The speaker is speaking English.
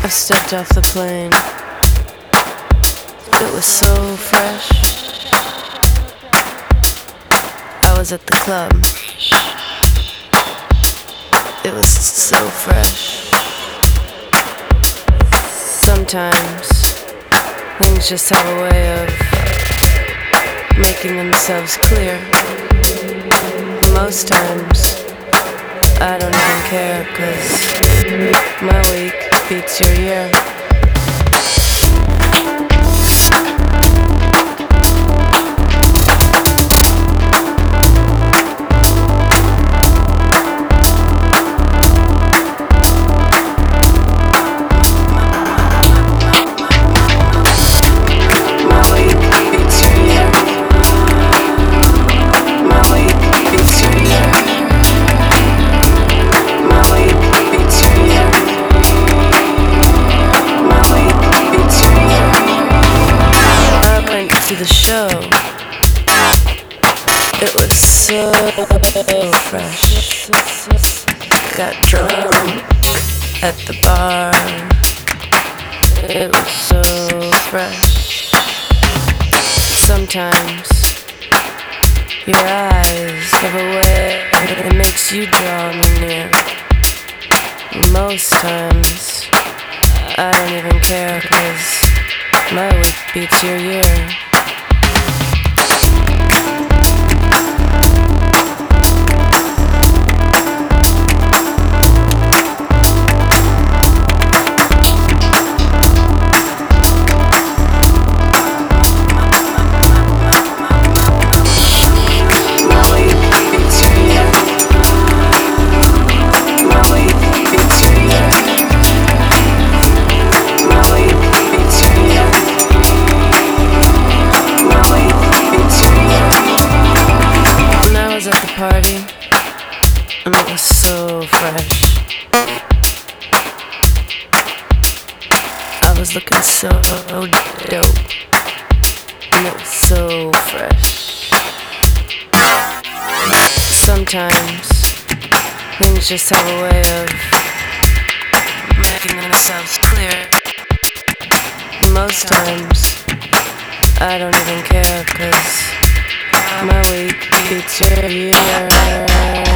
I stepped off the plane. It was so fresh. I was at the club. It was so fresh. Sometimes things just have a way of making themselves clear. Most times I don't even care, 'cause my week beats your year. To the show, it was so fresh. Got drunk at the bar. It was so fresh. Sometimes your eyes have a way that makes you draw me near. Most times I don't even care, 'cause my week beats your year. Party, and it was so fresh. I was looking so dope, and it was so fresh. Sometimes things just have a way of making themselves clear. Most times I don't even care, 'cause my week beats your year.